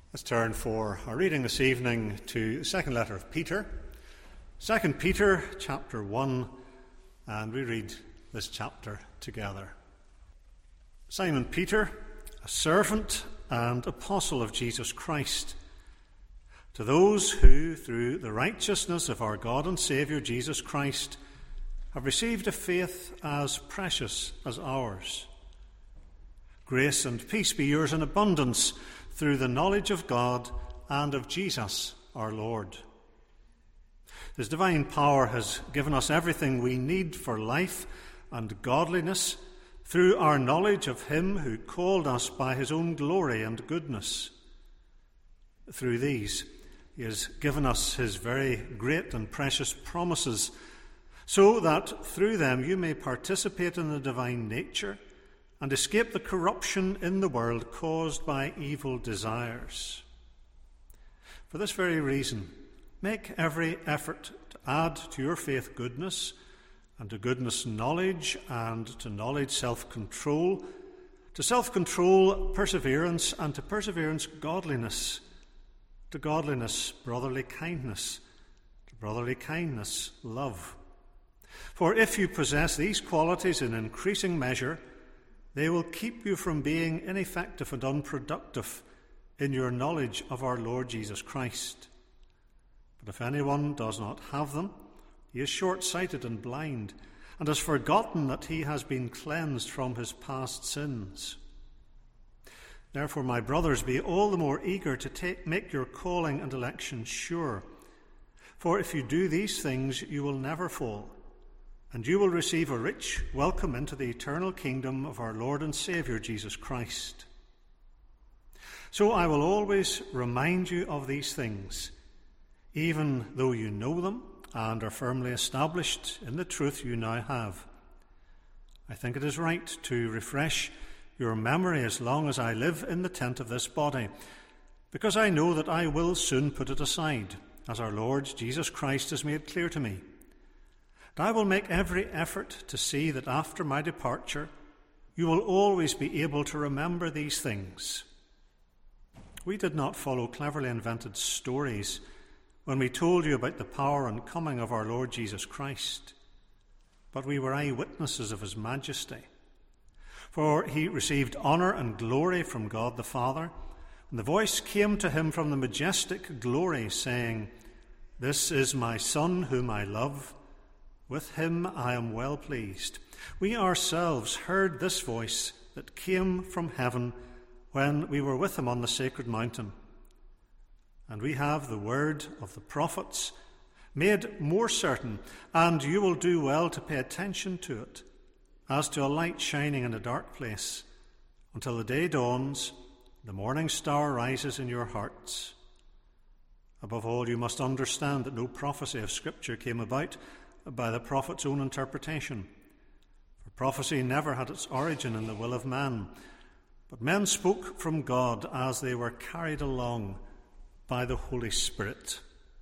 Let's turn for our reading this evening to the second letter of Peter, 2 Peter chapter 1, and we read this chapter together. Simon Peter, a servant and apostle of Jesus Christ, to those who, through the righteousness of our God and Saviour Jesus Christ, have received a faith as precious as ours. Grace and peace be yours in abundance through the knowledge of God and of Jesus our Lord. His divine power has given us everything we need for life and godliness through our knowledge of Him who called us by His own glory and goodness. Through these, He has given us His very great and precious promises, so that through them you may participate in the divine nature and escape the corruption in the world caused by evil desires. For this very reason, make every effort to add to your faith goodness, and to goodness knowledge, and to knowledge self-control, to self-control perseverance, and to perseverance godliness, to godliness brotherly kindness, to brotherly kindness love. For if you possess these qualities in increasing measure, they will keep you from being ineffective and unproductive in your knowledge of our Lord Jesus Christ. But if anyone does not have them, he is short-sighted and blind, and has forgotten that he has been cleansed from his past sins. Therefore, my brothers, be all the more eager to make your calling and election sure. For if you do these things, you will never fall, and you will receive a rich welcome into the eternal kingdom of our Lord and Saviour Jesus Christ. So I will always remind you of these things, even though you know them and are firmly established in the truth you now have. I think it is right to refresh your memory as long as I live in the tent of this body, because I know that I will soon put it aside, as our Lord Jesus Christ has made clear to me. I will make every effort to see that after my departure, you will always be able to remember these things. We did not follow cleverly invented stories when we told you about the power and coming of our Lord Jesus Christ, but we were eyewitnesses of His majesty. For He received honour and glory from God the Father, and the voice came to Him from the majestic glory, saying, "This is my Son whom I love. With Him I am well pleased." We ourselves heard this voice that came from heaven when we were with Him on the sacred mountain. And we have the word of the prophets made more certain, and you will do well to pay attention to it, as to a light shining in a dark place, until the day dawns, the morning star rises in your hearts. Above all, you must understand that no prophecy of Scripture came about by the prophet's own interpretation. For prophecy never had its origin in the will of man, but men spoke from God as they were carried along by the Holy Spirit.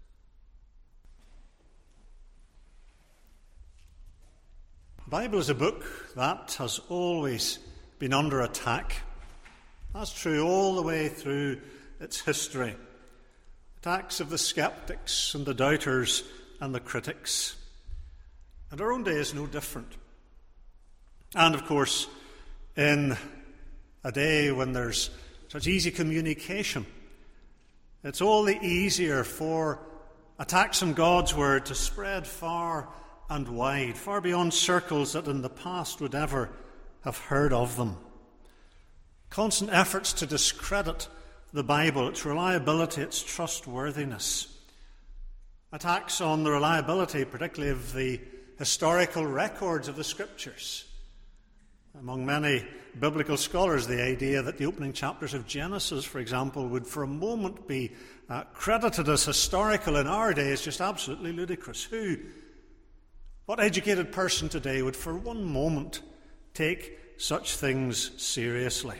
The Bible is a book that has always been under attack. That's true all the way through its history. Attacks of the skeptics and the doubters and the critics. And our own day is no different. And of course, in a day when there's such easy communication, it's all the easier for attacks on God's word to spread far and wide, far beyond circles that in the past would ever have heard of them. Constant efforts to discredit the Bible, its reliability, its trustworthiness. Attacks on the reliability, particularly of the historical records of the Scriptures. Among many biblical scholars, the idea that the opening chapters of Genesis, for example, would for a moment be credited as historical in our day is just absolutely ludicrous. What educated person today would for one moment take such things seriously?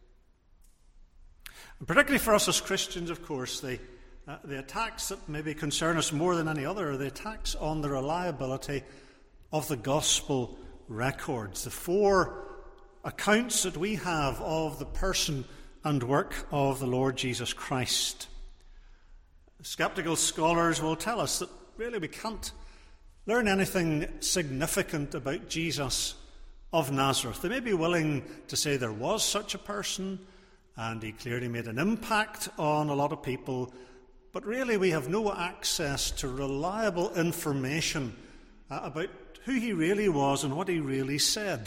And particularly for us as Christians, of course, the attacks that maybe concern us more than any other are the attacks on the reliability of the gospel records. The four accounts that we have of the person and work of the Lord Jesus Christ. Skeptical scholars will tell us that really we can't learn anything significant about Jesus of Nazareth. They may be willing to say there was such a person and he clearly made an impact on a lot of people, but really we have no access to reliable information about who he really was and what he really said.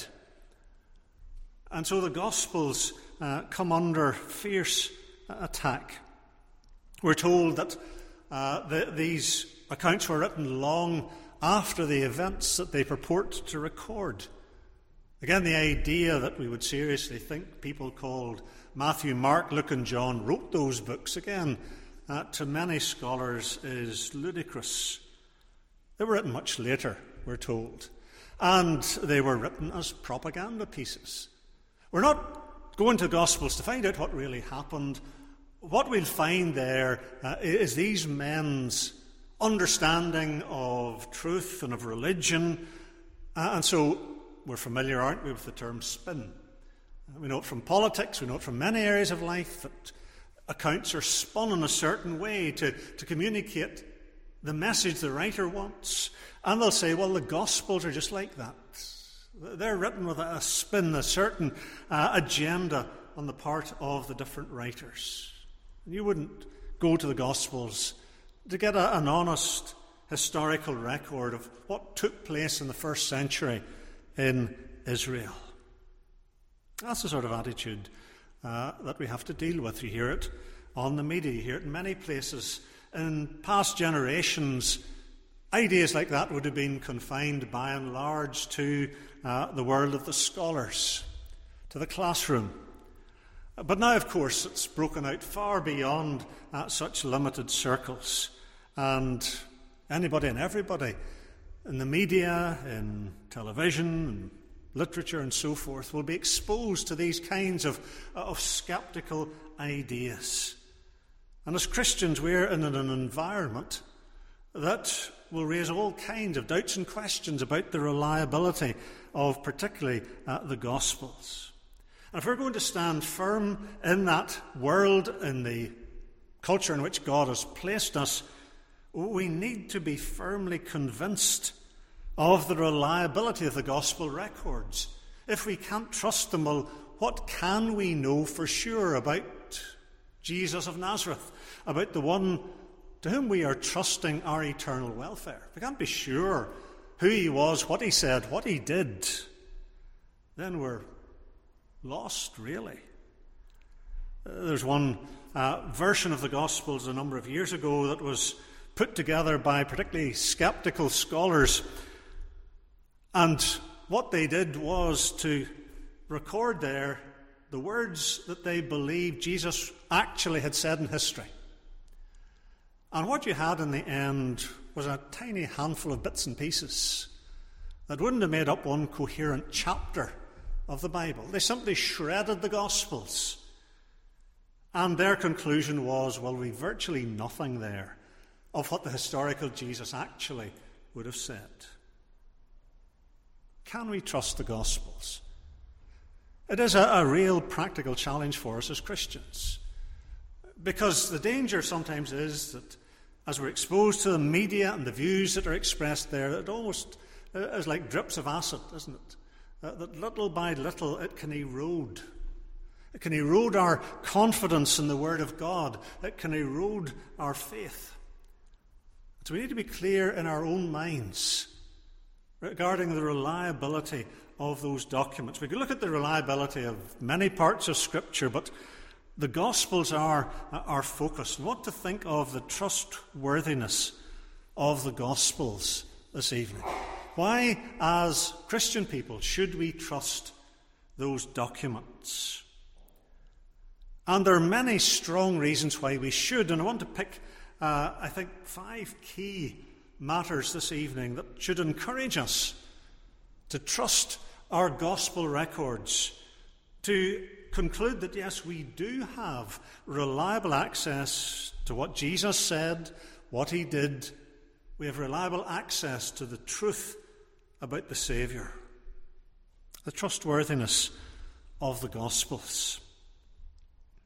And so the Gospels come under fierce attack. We're told that these accounts were written long after the events that they purport to record. Again, the idea that we would seriously think people called Matthew, Mark, Luke and John wrote those books, again, to many scholars is ludicrous. They were written much later, we're told, and they were written as propaganda pieces. We're not going to the Gospels to find out what really happened. What we'll find there is these men's understanding of truth and of religion. And so we're familiar, aren't we, with the term spin. We know it from politics, we know it from many areas of life, that accounts are spun in a certain way to communicate the message the writer wants. And they'll say, well, the Gospels are just like that. They're written with a spin, a certain agenda on the part of the different writers. You wouldn't go to the Gospels to get an honest historical record of what took place in the first century in Israel. That's the sort of attitude that we have to deal with. You hear it on the media, you hear it in many places. In past generations, ideas like that would have been confined by and large to the world of the scholars, to the classroom. But now, of course, it's broken out far beyond such limited circles. And anybody and everybody in the media, in television, and literature and so forth will be exposed to these kinds of skeptical ideas. And as Christians, we're in an environment that will raise all kinds of doubts and questions about the reliability of particularly the Gospels. And if we're going to stand firm in that world, in the culture in which God has placed us, we need to be firmly convinced of the reliability of the Gospel records. If we can't trust them, well, what can we know for sure about Jesus of Nazareth, about the one to whom we are trusting our eternal welfare? If we can't be sure who he was, what he said, what he did, then we're lost, really. There's one version of the Gospels a number of years ago that was put together by particularly skeptical scholars. And what they did was to record there the words that they believed Jesus actually had said in history. And what you had in the end was a tiny handful of bits and pieces that wouldn't have made up one coherent chapter of the Bible. They simply shredded the Gospels. And their conclusion was, well, we've virtually nothing there of what the historical Jesus actually would have said. Can we trust the Gospels? It is a real practical challenge for us as Christians. Because the danger sometimes is that as we're exposed to the media and the views that are expressed there, it almost is like drips of acid, isn't it? That little by little it can erode. It can erode our confidence in the Word of God. It can erode our faith. So we need to be clear in our own minds regarding the reliability of those documents. We can look at the reliability of many parts of Scripture, but the Gospels are our focus. And what to think of the trustworthiness of the Gospels this evening? Why, as Christian people, should we trust those documents? And there are many strong reasons why we should, and I want to pick, I think, 5 key matters this evening that should encourage us to trust our gospel records, to conclude that, yes, we do have reliable access to what Jesus said, what he did. We have reliable access to the truth about the Saviour, the trustworthiness of the Gospels.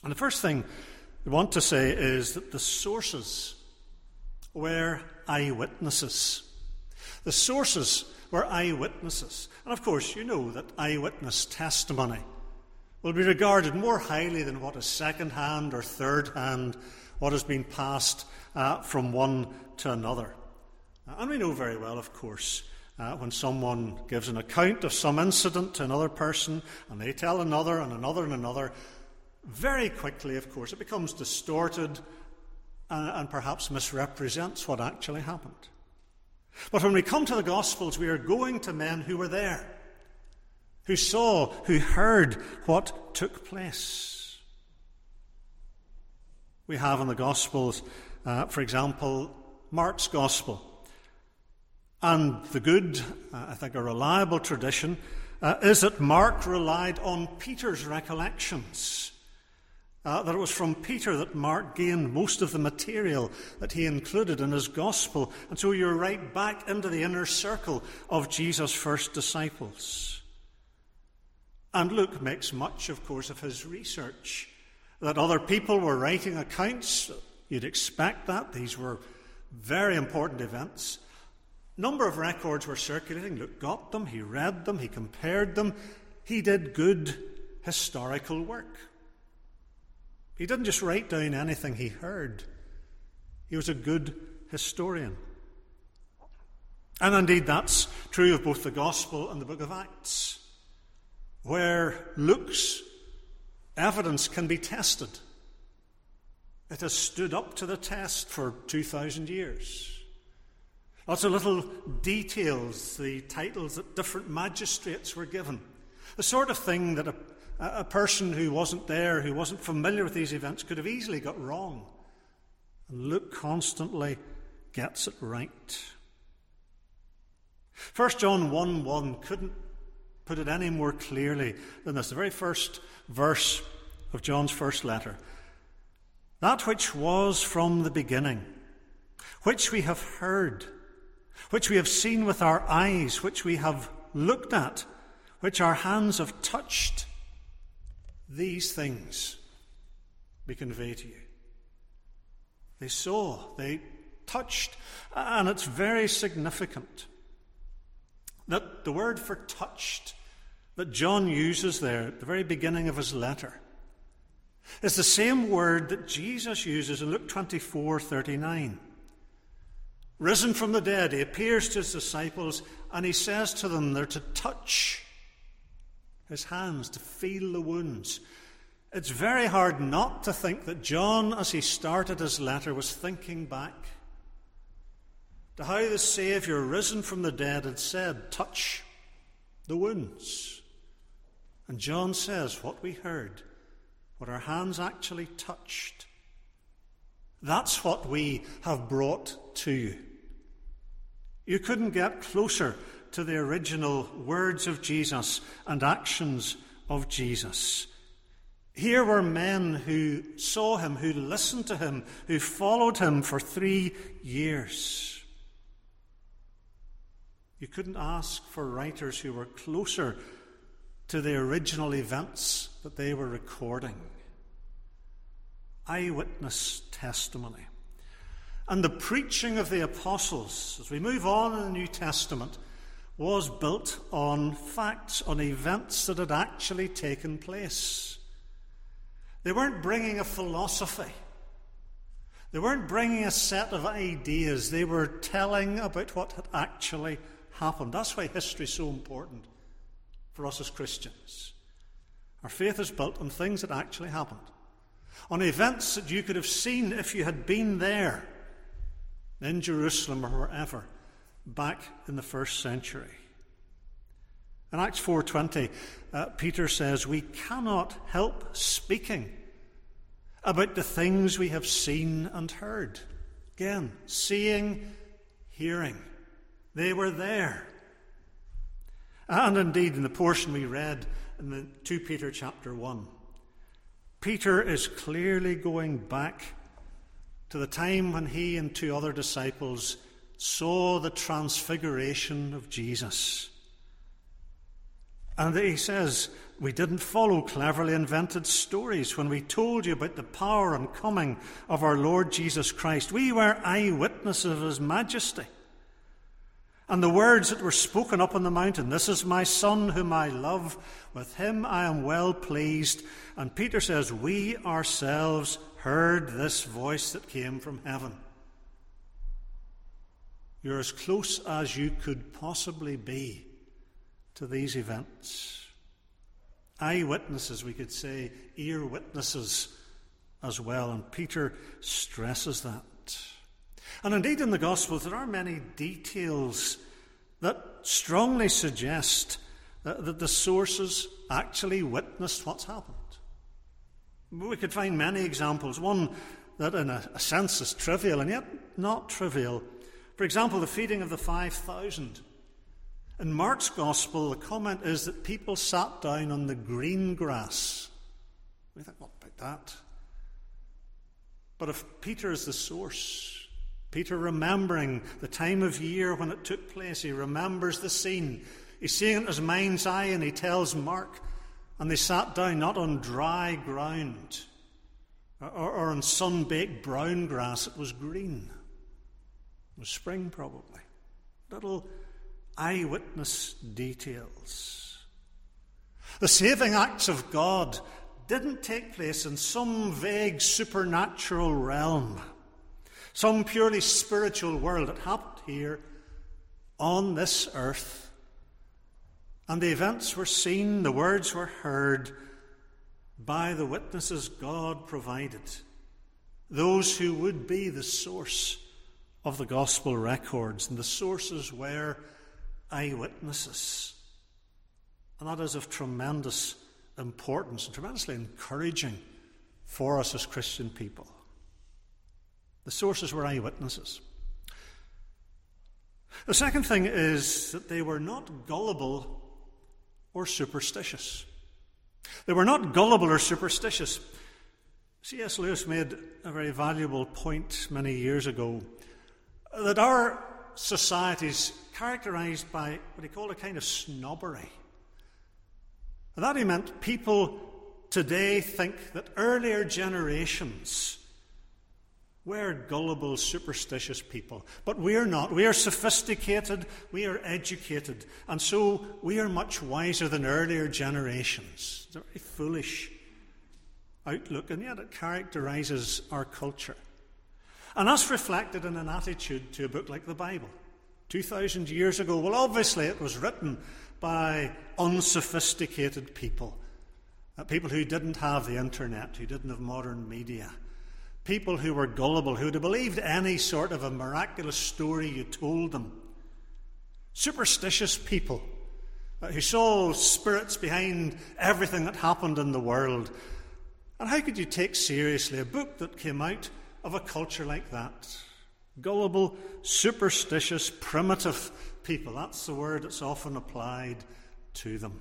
And the first thing we want to say is that the sources were eyewitnesses. The sources were eyewitnesses. And of course, you know that eyewitness testimony will be regarded more highly than what is second-hand or third-hand, what has been passed from one to another. And we know very well, of course, when someone gives an account of some incident to another person, and they tell another and another and another, very quickly, of course, it becomes distorted and perhaps misrepresents what actually happened. But when we come to the Gospels, we are going to men who were there, who saw, who heard what took place. We have in the Gospels, for example, Mark's Gospel. And the good, I think a reliable tradition, is that Mark relied on Peter's recollections. That it was from Peter that Mark gained most of the material that he included in his gospel. And so you're right back into the inner circle of Jesus' first disciples. And Luke makes much, of course, of his research. That other people were writing accounts. You'd expect that. These were very important events. Number of records were circulating. Luke got them. He read them. He compared them. He did good historical work. He didn't just write down anything he heard. He was a good historian. And indeed, that's true of both the Gospel and the book of Acts, where Luke's evidence can be tested. It has stood up to the test for 2,000 years. Lots of little details, the titles that different magistrates were given. The sort of thing that a person who wasn't there, who wasn't familiar with these events, could have easily got wrong. And Luke constantly gets it right. 1 John 1:1 couldn't put it any more clearly than this. The very first verse of John's first letter. That which was from the beginning, which we have heard, which we have seen with our eyes, which we have looked at, which our hands have touched, these things we convey to you. They saw, they touched, and it's very significant that the word for touched that John uses there at the very beginning of his letter is the same word that Jesus uses in Luke 24:39. Risen from the dead, he appears to his disciples and he says to them they're to touch his hands, to feel the wounds. It's very hard not to think that John, as he started his letter, was thinking back to how the Saviour, risen from the dead, had said, touch the wounds. And John says, what we heard, what our hands actually touched, that's what we have brought to you. You couldn't get closer to the original words of Jesus and actions of Jesus. Here were men who saw him, who listened to him, who followed him for 3 years. You couldn't ask for writers who were closer to the original events that they were recording. Eyewitness testimony. And the preaching of the apostles, as we move on in the New Testament, was built on facts, on events that had actually taken place. They weren't bringing a philosophy. They weren't bringing a set of ideas. They were telling about what had actually happened. That's why history is so important for us as Christians. Our faith is built on things that actually happened, on events that you could have seen if you had been there in Jerusalem or wherever back in the first century. In Acts 4:20, Peter says, we cannot help speaking about the things we have seen and heard. Again, seeing, hearing. They were there. And indeed, in the portion we read in the 2 Peter chapter 1, Peter is clearly going back to the time when he and 2 other disciples saw the transfiguration of Jesus. And he says, we didn't follow cleverly invented stories when we told you about the power and coming of our Lord Jesus Christ. We were eyewitnesses of his majesty. And the words that were spoken up on the mountain, this is my Son whom I love, with him I am well pleased. And Peter says, we ourselves heard this voice that came from heaven. You're as close as you could possibly be to these events. Eyewitnesses, we could say, ear witnesses as well. And Peter stresses that. And indeed in the Gospels there are many details that strongly suggest that the sources actually witnessed what's happened. We could find many examples, one that in a sense is trivial and yet not trivial. For example, the feeding of the 5,000. In Mark's Gospel, the comment is that people sat down on the green grass. We think, what about that? But if Peter is the source, Peter remembering the time of year when it took place, he remembers the scene. He's seeing it in his mind's eye, and he tells Mark, and they sat down not on dry ground or on sun-baked brown grass. It was green. It was spring, probably. Little eyewitness details. The saving acts of God didn't take place in some vague supernatural realm, some purely spiritual world. It happened here on this earth. And the events were seen, the words were heard by the witnesses God provided, those who would be the source of the gospel records. And the sources were eyewitnesses. And that is of tremendous importance and tremendously encouraging for us as Christian people. The sources were eyewitnesses. The second thing is that they were not gullible or superstitious. They were not gullible or superstitious. C.S. Lewis made a very valuable point many years ago, that our society is characterized by what he called a kind of snobbery. And that he meant people today think that earlier generations were gullible, superstitious people. But we are not. We are sophisticated, we are educated, and so we are much wiser than earlier generations. It's a very foolish outlook, and yet it characterizes our culture. And that's reflected in an attitude to a book like the Bible. 2,000 years ago, well, obviously it was written by unsophisticated people, people who didn't have the internet, who didn't have modern media, people who were gullible, who would have believed any sort of a miraculous story you told them, superstitious people who saw spirits behind everything that happened in the world. And how could you take seriously a book that came out of a culture like that? Gullible, superstitious, primitive people. That's the word that's often applied to them.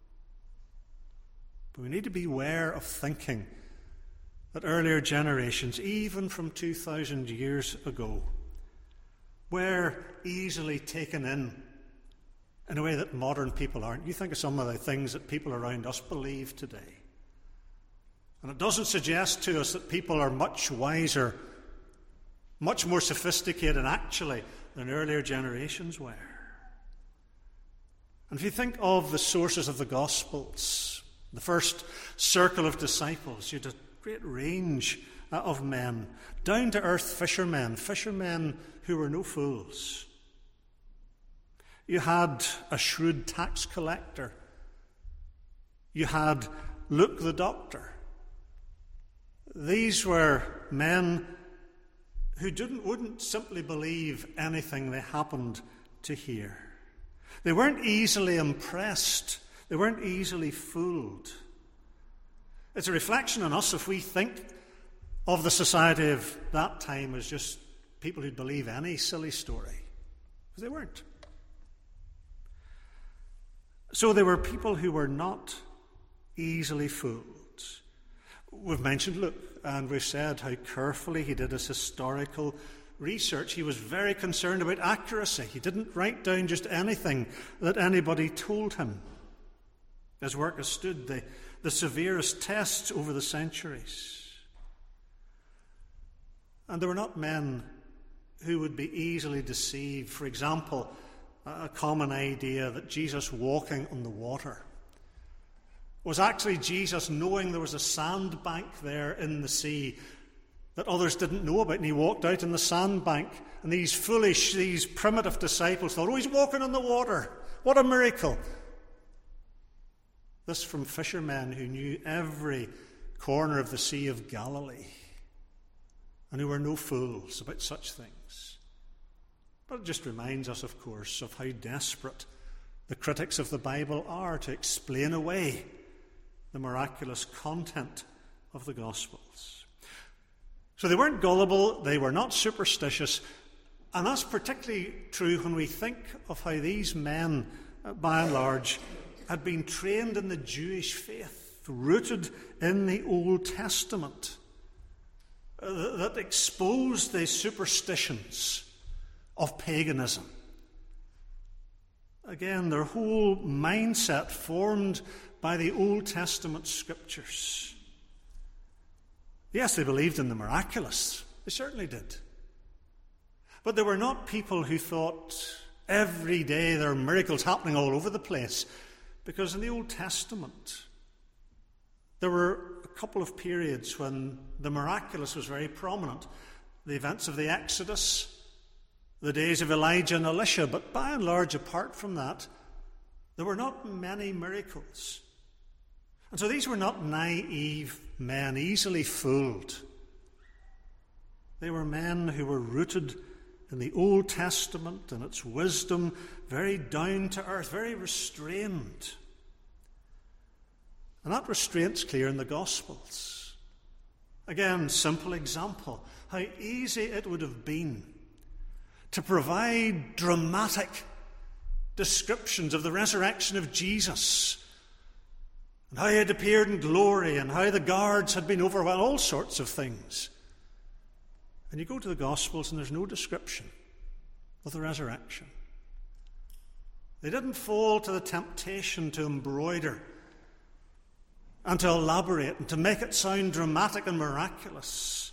But we need to beware of thinking that earlier generations, even from 2,000 years ago, were easily taken in a way that modern people aren't. You think of some of the things that people around us believe today. And it doesn't suggest to us that people are much wiser, much more sophisticated actually than earlier generations were. And if you think of the sources of the Gospels, the first circle of disciples, you had a great range of men, down-to-earth fishermen who were no fools. You had a shrewd tax collector. You had Luke the doctor. These were men who wouldn't simply believe anything they happened to hear. They weren't easily impressed. They weren't easily fooled. It's a reflection on us if we think of the society of that time as just people who'd believe any silly story. Because they weren't. So they were people who were not easily fooled. We've mentioned Luke, and we've said how carefully he did his historical research. He was very concerned about accuracy. He didn't write down just anything that anybody told him. His work has stood the severest tests over the centuries. And there were not men who would be easily deceived. For example, a common idea that Jesus walking on the water was actually Jesus knowing there was a sandbank there in the sea that others didn't know about, and he walked out on the sandbank, and these primitive disciples thought, oh, he's walking on the water. What a miracle. This from fishermen who knew every corner of the Sea of Galilee and who were no fools about such things. But it just reminds us, of course, of how desperate the critics of the Bible are to explain away the miraculous content of the Gospels. So they weren't gullible, they were not superstitious, and that's particularly true when we think of how these men, by and large, had been trained in the Jewish faith, rooted in the Old Testament, that exposed the superstitions of paganism. Again, their whole mindset formed by the Old Testament scriptures. Yes, they believed in the miraculous. They certainly did. But they were not people who thought every day there are miracles happening all over the place. Because in the Old Testament, there were a couple of periods when the miraculous was very prominent. The events of the Exodus, the days of Elijah and Elisha. But by and large, apart from that, there were not many miracles. And so these were not naive men, easily fooled. They were men who were rooted in the Old Testament and its wisdom, very down to earth, very restrained. And that restraint's clear in the Gospels. Again, simple example, how easy it would have been to provide dramatic descriptions of the resurrection of Jesus, and how he had appeared in glory, and how the guards had been overwhelmed, all sorts of things. And you go to the Gospels and there's no description of the resurrection. They didn't fall to the temptation to embroider and to elaborate and to make it sound dramatic and miraculous.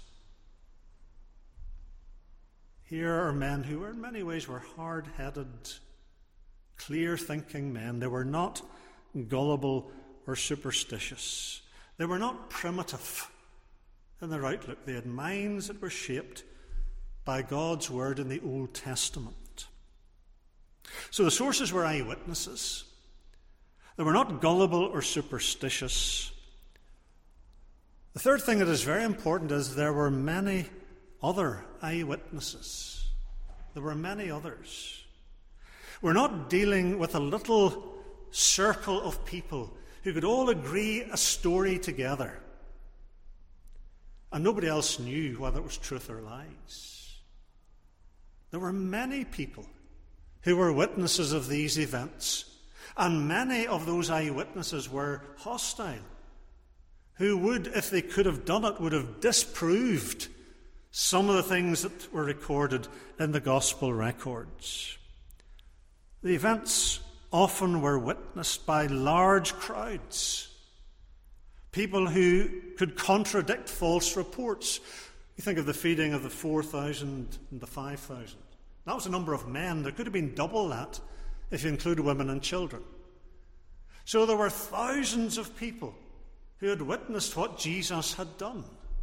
Here are men who in many ways were hard-headed, clear-thinking men. They were not gullible or superstitious. They were not primitive in their outlook. They had minds that were shaped by God's word in the Old Testament. So the sources were eyewitnesses. They were not gullible or superstitious. The third thing that is very important is there were many other eyewitnesses. There were many others. We're not dealing with a little circle of people who could all agree a story together, and nobody else knew whether it was truth or lies. There were many people who were witnesses of these events, and many of those eyewitnesses were hostile, who would, if they could have done it, would have disproved some of the things that were recorded in the Gospel records. The events often were witnessed by large crowds, people who could contradict false reports. You think of the feeding of the 4,000 and the 5,000. That was a number of men. There could have been double that if you include women and children. So there were thousands of people who had witnessed what Jesus had done.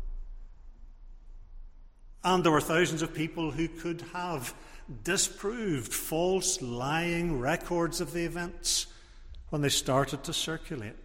And there were thousands of people who could have disproved false, lying records of the events when they started to circulate.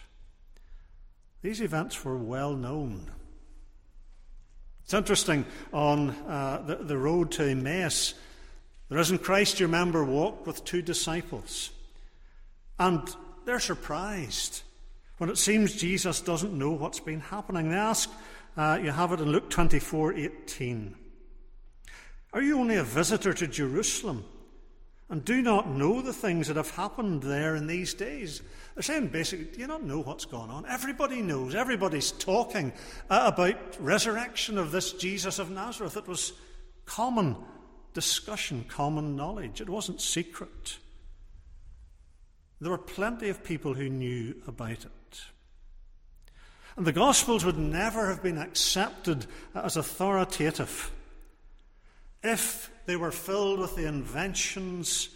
These events were well known. It's interesting, on the road to Emmaus, the risen Christ, you remember, walked with two disciples. And they're surprised when it seems Jesus doesn't know what's been happening. They ask, you have it in Luke 24:18. Are you only a visitor to Jerusalem and do not know the things that have happened there in these days? They're saying basically, do you not know what's going on? Everybody knows. Everybody's talking about resurrection of this Jesus of Nazareth. It was common discussion, common knowledge. It wasn't secret. There were plenty of people who knew about it. And the Gospels would never have been accepted as authoritative if they were filled with the inventions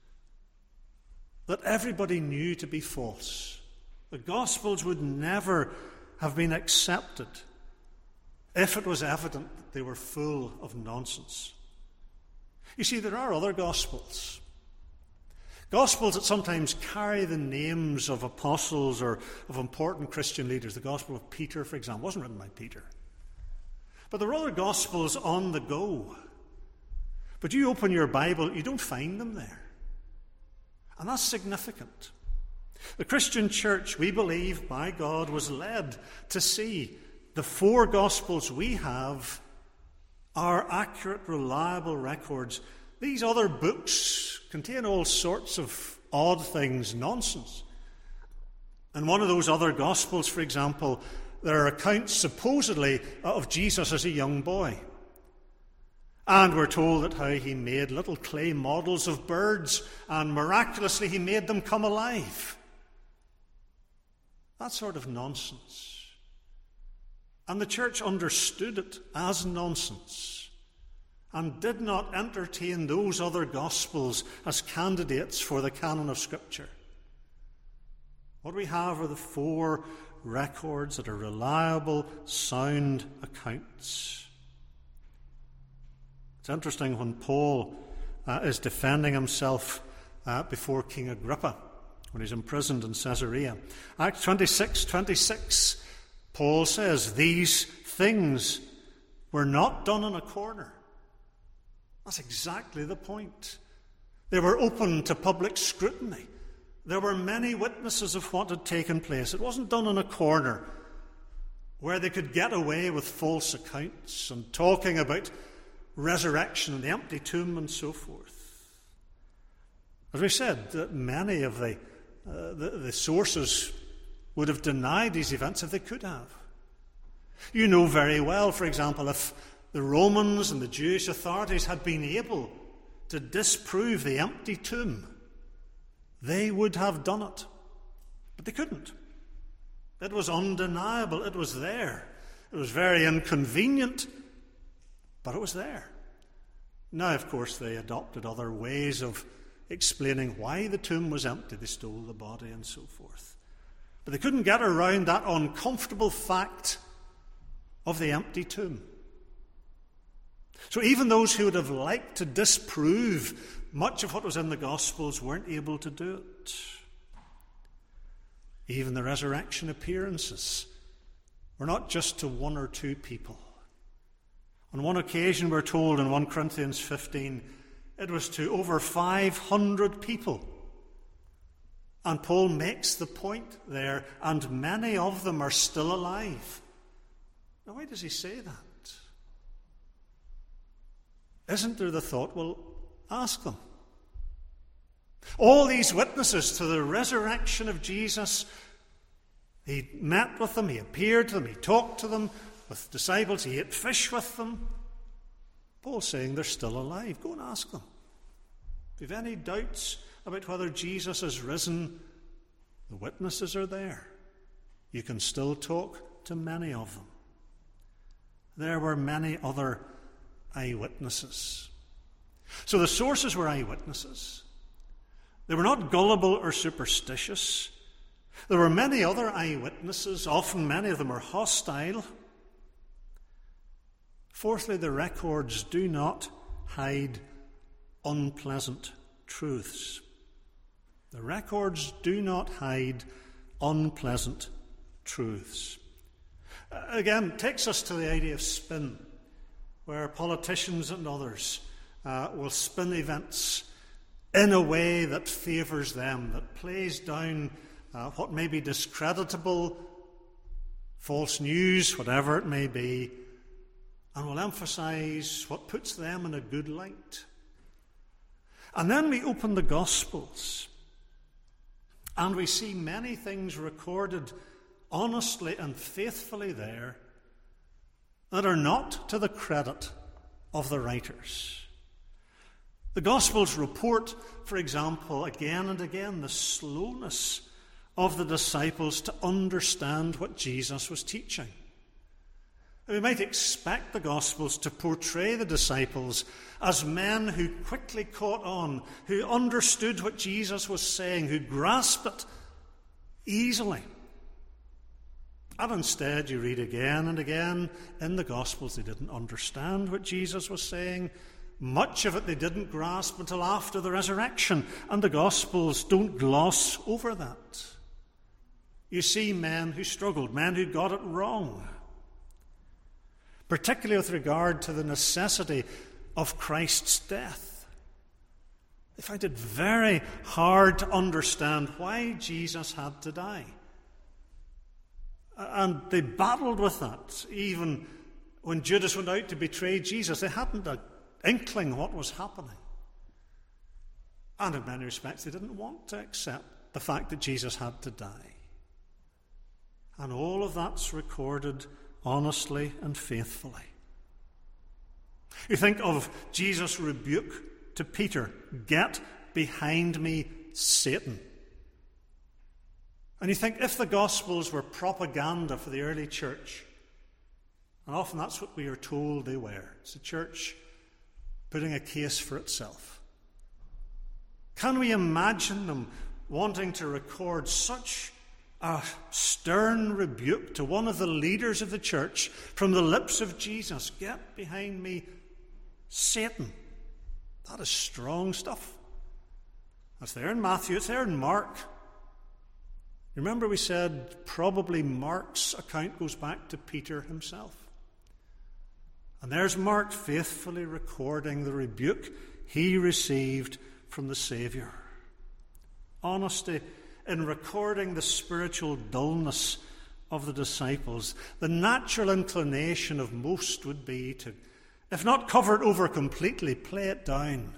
that everybody knew to be false. The Gospels would never have been accepted if it was evident that they were full of nonsense. You see, there are other Gospels. Gospels that sometimes carry the names of apostles or of important Christian leaders. The Gospel of Peter, for example, wasn't written by Peter. But there are other Gospels on the go. But you open your Bible, you don't find them there. And that's significant. The Christian church, we believe, by God, was led to see the 4 Gospels we have are accurate, reliable records. These other books contain all sorts of odd things, nonsense. In one of those other Gospels, for example, there are accounts supposedly of Jesus as a young boy. And we're told that how he made little clay models of birds and miraculously he made them come alive. That sort of nonsense. And the church understood it as nonsense and did not entertain those other Gospels as candidates for the canon of Scripture. What we have are the 4 records that are reliable, sound accounts. It's interesting when Paul is defending himself before King Agrippa, when he's imprisoned in Caesarea. Acts 26:26, Paul says, "These things were not done in a corner." That's exactly the point. They were open to public scrutiny. There were many witnesses of what had taken place. It wasn't done in a corner where they could get away with false accounts and talking about resurrection and the empty tomb and so forth. As we said, many of the sources would have denied these events if they could have. You know very well, for example, if the Romans and the Jewish authorities had been able to disprove the empty tomb, they would have done it. But they couldn't. It was undeniable. It was there. It was very inconvenient, but it was there. Now, of course, they adopted other ways of explaining why the tomb was empty. They stole the body and so forth. But they couldn't get around that uncomfortable fact of the empty tomb. So even those who would have liked to disprove much of what was in the Gospels weren't able to do it. Even the resurrection appearances were not just to 1 or 2 people. On one occasion, we're told in 1 Corinthians 15, it was to over 500 people. And Paul makes the point there, and many of them are still alive. Now, why does he say that? Isn't there the thought, well, ask them. All these witnesses to the resurrection of Jesus, he met with them, he appeared to them, he talked to them, with disciples, he ate fish with them. Paul's saying they're still alive. Go and ask them. If you have any doubts about whether Jesus has risen, the witnesses are there. You can still talk to many of them. There were many other eyewitnesses. So the sources were eyewitnesses. They were not gullible or superstitious. There were many other eyewitnesses. Often many of them are hostile. Fourthly, the records do not hide unpleasant truths. The records do not hide unpleasant truths. Again, takes us to the idea of spin, where politicians and others will spin events in a way that favours them, that plays down what may be discreditable, false news, whatever it may be, and will emphasise what puts them in a good light. And then we open the Gospels, and we see many things recorded honestly and faithfully there that are not to the credit of the writers. The Gospels report, for example, again and again, the slowness of the disciples to understand what Jesus was teaching. We might expect the Gospels to portray the disciples as men who quickly caught on, who understood what Jesus was saying, who grasped it easily. And instead, you read again and again in the Gospels, they didn't understand what Jesus was saying. Much of it they didn't grasp until after the resurrection, and the Gospels don't gloss over that. You see men who struggled, men who got it wrong, particularly with regard to the necessity of Christ's death. They find it very hard to understand why Jesus had to die. And they battled with that. Even when Judas went out to betray Jesus, they hadn't an inkling what was happening. And in many respects, they didn't want to accept the fact that Jesus had to die. And all of that's recorded honestly and faithfully. You think of Jesus' rebuke to Peter, "Get behind me, Satan." And you think if the Gospels were propaganda for the early church, and often that's what we are told they were, it's the church putting a case for itself. Can we imagine them wanting to record such a stern rebuke to one of the leaders of the church from the lips of Jesus? "Get behind me, Satan." That is strong stuff. That's there in Matthew, it's there in Mark. Remember we said probably Mark's account goes back to Peter himself. And there's Mark faithfully recording the rebuke he received from the Saviour. Honesty in recording the spiritual dullness of the disciples. The natural inclination of most would be to, if not cover it over completely, play it down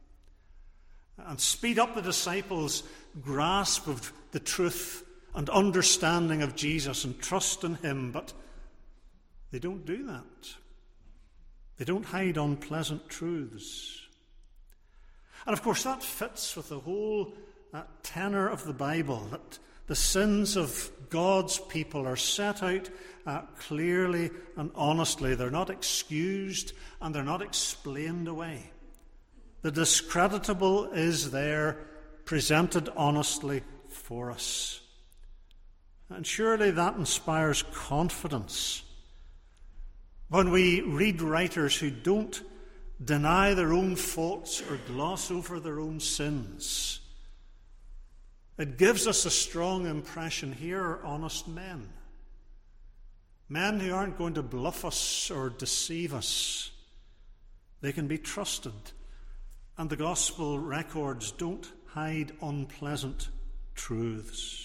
and speed up the disciples' grasp of the truth and understanding of Jesus and trust in him. But they don't do that. They don't hide unpleasant truths. And of course that fits with the whole tenor of the Bible, that the sins of God's people are set out clearly and honestly. They're not excused and they're not explained away. The discreditable is there, presented honestly for us. And surely that inspires confidence when we read writers who don't deny their own faults or gloss over their own sins. It gives us a strong impression here are honest men. Men who aren't going to bluff us or deceive us. They can be trusted. And the gospel records don't hide unpleasant truths.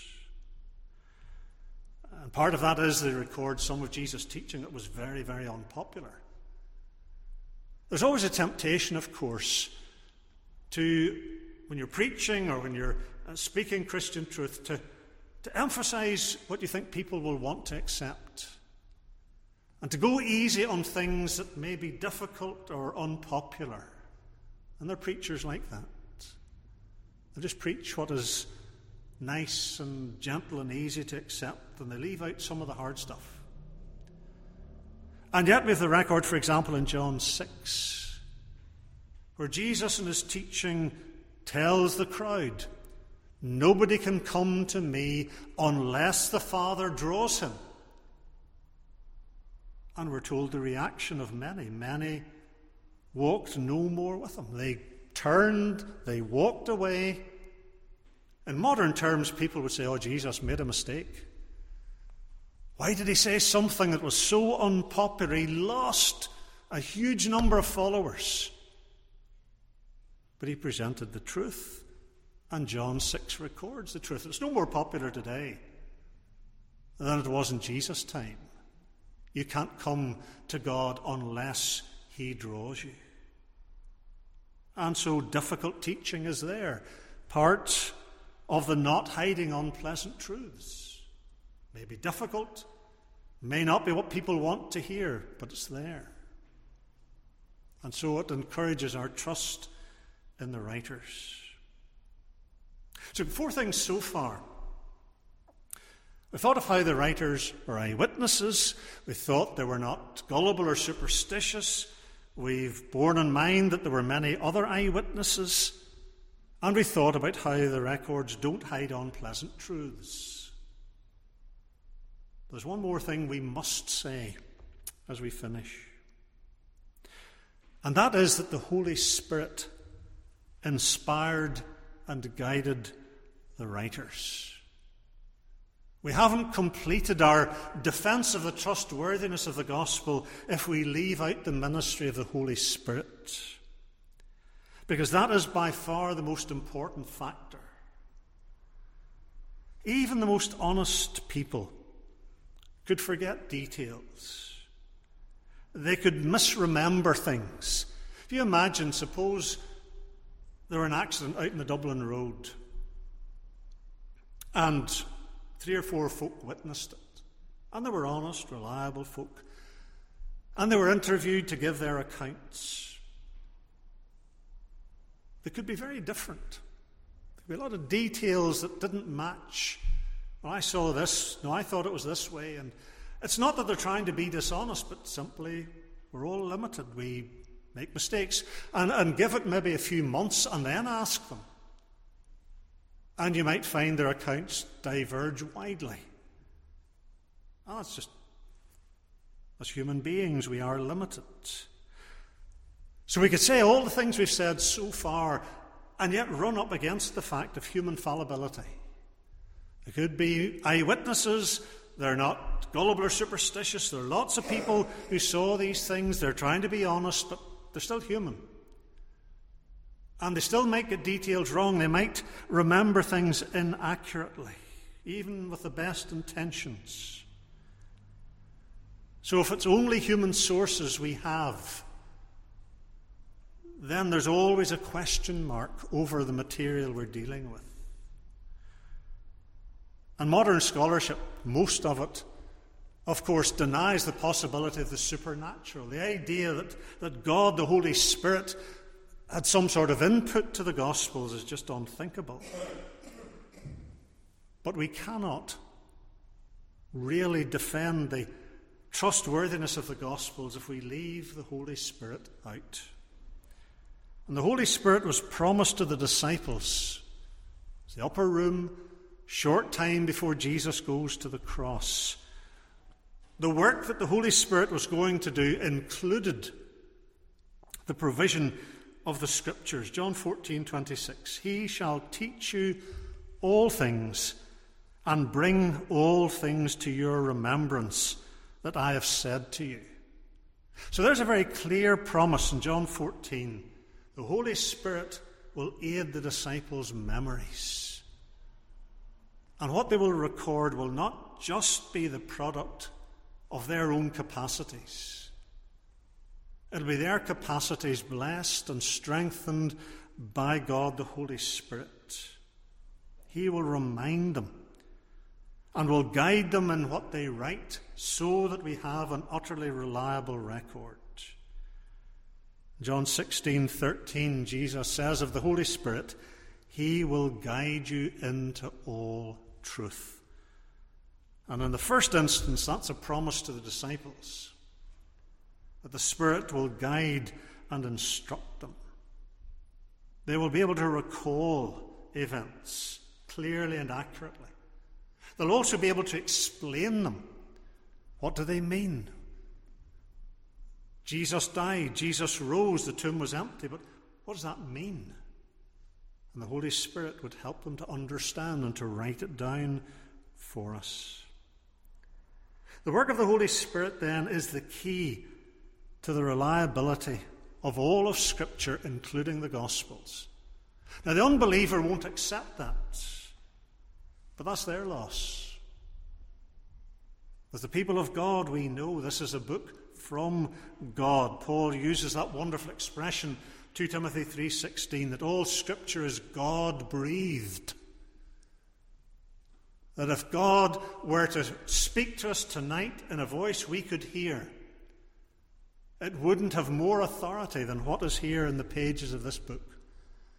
And part of that is they record some of Jesus' teaching that was very, very unpopular. There's always a temptation, of course, to, when you're preaching or when you're speaking Christian truth, to emphasize what you think people will want to accept. And to go easy on things that may be difficult or unpopular. And there are preachers like that. They just preach what is nice and gentle and easy to accept, and they leave out some of the hard stuff. And yet we have the record, for example, in John 6, where Jesus in his teaching tells the crowd, "Nobody can come to me unless the Father draws him." And we're told the reaction of many. Many walked no more with him. They turned, they walked away. In modern terms, people would say, "Oh, Jesus made a mistake. Why did he say something that was so unpopular? He lost a huge number of followers." But he presented the truth, and John 6 records the truth. It's no more popular today than it was in Jesus' time. You can't come to God unless he draws you. And so difficult teaching is there. Part of the not hiding unpleasant truths. May be difficult, may not be what people want to hear, but it's there. And so it encourages our trust in the writers. So 4 things so far. We thought of how the writers were eyewitnesses. We thought they were not gullible or superstitious. We've borne in mind that there were many other eyewitnesses. And we thought about how the records don't hide unpleasant truths. There's one more thing we must say as we finish. And that is that the Holy Spirit inspired and guided the writers. We haven't completed our defense of the trustworthiness of the gospel if we leave out the ministry of the Holy Spirit, because that is by far the most important factor. Even the most honest people could forget details. They could misremember things. If you imagine, suppose there were an accident out in the Dublin Road and 3 or 4 folk witnessed it. And they were honest, reliable folk. And they were interviewed to give their accounts. They could be very different. There could be a lot of details that didn't match. Well, I saw this. No, I thought it was this way. And it's not that they're trying to be dishonest, but simply we're all limited. We make mistakes. And give it maybe a few months and then ask them. And you might find their accounts diverge widely. Oh, it's just, as human beings, we are limited. So we could say all the things we've said so far, and yet run up against the fact of human fallibility. There could be eyewitnesses. They're not gullible or superstitious. There are lots of people who saw these things. They're trying to be honest, but they're still human. And they still might get details wrong. They might remember things inaccurately, even with the best intentions. So if it's only human sources we have, then there's always a question mark over the material we're dealing with. And modern scholarship, most of it, of course, denies the possibility of the supernatural. The idea that God, the Holy Spirit, had some sort of input to the Gospels is just unthinkable. But we cannot really defend the trustworthiness of the Gospels if we leave the Holy Spirit out. And the Holy Spirit was promised to the disciples. It's the upper room, short time before Jesus goes to the cross. The work that the Holy Spirit was going to do included the provision of the Scriptures. John 14:26. He shall teach you all things and bring all things to your remembrance that I have said to you. So there's a very clear promise in John 14. The Holy Spirit will aid the disciples' memories. And what they will record will not just be the product of their own capacities. It'll be their capacities blessed and strengthened by God the Holy Spirit. He will remind them and will guide them in what they write so that we have an utterly reliable record. John 16:13, Jesus says of the Holy Spirit, He will guide you into all truth. And in the first instance, that's a promise to the disciples, that the Spirit will guide and instruct them. They will be able to recall events clearly and accurately. They'll also be able to explain them. What do they mean? Jesus died, Jesus rose, the tomb was empty, but what does that mean? And the Holy Spirit would help them to understand and to write it down for us. The work of the Holy Spirit, then, is the key to the reliability of all of Scripture, including the Gospels. Now, the unbeliever won't accept that, but that's their loss. As the people of God, we know this is a book from God. Paul uses that wonderful expression, 2 Timothy 3:16, that all Scripture is God-breathed. That if God were to speak to us tonight in a voice we could hear, it wouldn't have more authority than what is here in the pages of this book.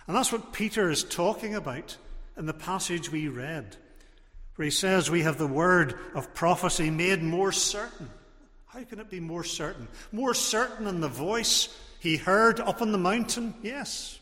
And that's what Peter is talking about in the passage we read, where he says we have the word of prophecy made more certain. How can it be more certain? More certain than the voice he heard up on the mountain? Yes.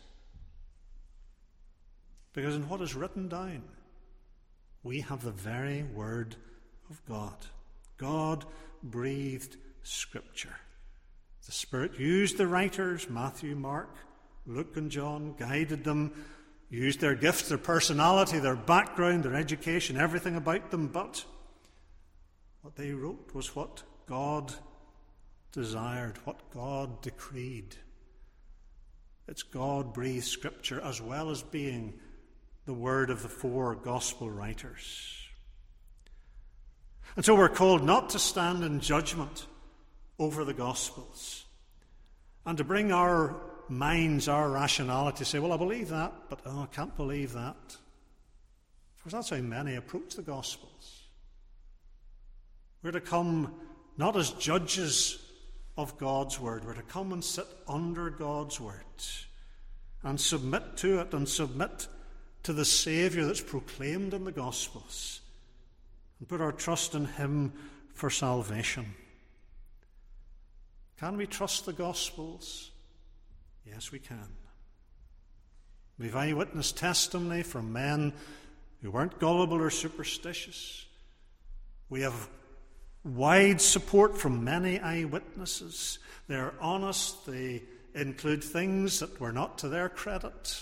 Because in what is written down, we have the very word of God. God breathed Scripture. The Spirit used the writers, Matthew, Mark, Luke and John, guided them, used their gifts, their personality, their background, their education, everything about them, but what they wrote was what God desired, what God decreed. It's God-breathed Scripture as well as being the word of the four gospel writers. And so we're called not to stand in judgment over the Gospels and to bring our minds, our rationality, say, well, I believe that, but I can't believe that. Of course, that's how many approach the Gospels. We're to come not as judges of God's word. We're to come and sit under God's word and submit to it and submit to the Saviour that's proclaimed in the Gospels and put our trust in him for salvation. Can we trust the Gospels? Yes, we can. We've eyewitness testimony from men who weren't gullible or superstitious. We have wide support from many eyewitnesses. They're honest. They include things that were not to their credit.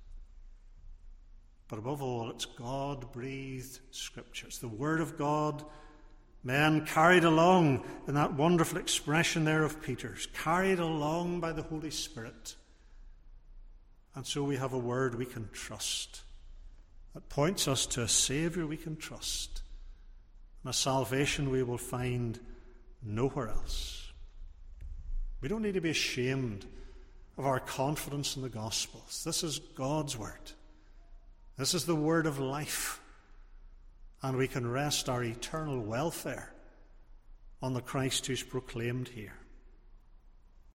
But above all, it's God-breathed Scripture. It's the Word of God. Men carried along in that wonderful expression there of Peter's, carried along by the Holy Spirit. And so we have a word we can trust that points us to a Saviour we can trust and a salvation we will find nowhere else. We don't need to be ashamed of our confidence in the Gospels. This is God's Word. This is the word of life. And we can rest our eternal welfare on the Christ who's proclaimed here.